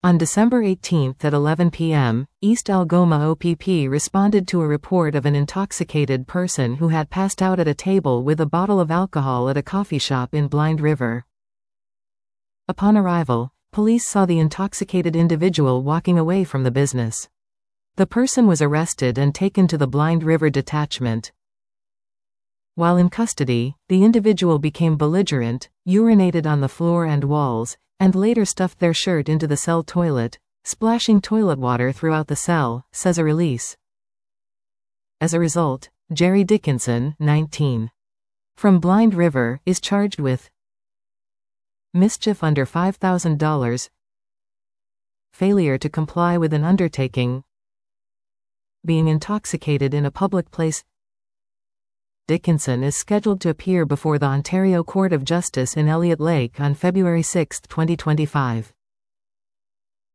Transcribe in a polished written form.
On December 18 at 11 p.m., East Algoma OPP responded to a report of an intoxicated person who had passed out at a table with a bottle of alcohol at a coffee shop in Blind River. Upon arrival, police saw the intoxicated individual walking away from the business. The person was arrested and taken to the Blind River detachment. While in custody, the individual became belligerent, urinated on the floor and walls, and later stuffed their shirt into the cell toilet, splashing toilet water throughout the cell, says a release. As a result, Jerry Dickinson, 19, from Blind River, is charged with mischief under $5,000, failure to comply with an undertaking, being intoxicated in a public place. Dickinson is scheduled to appear before the Ontario Court of Justice in Elliott Lake on February 6, 2025.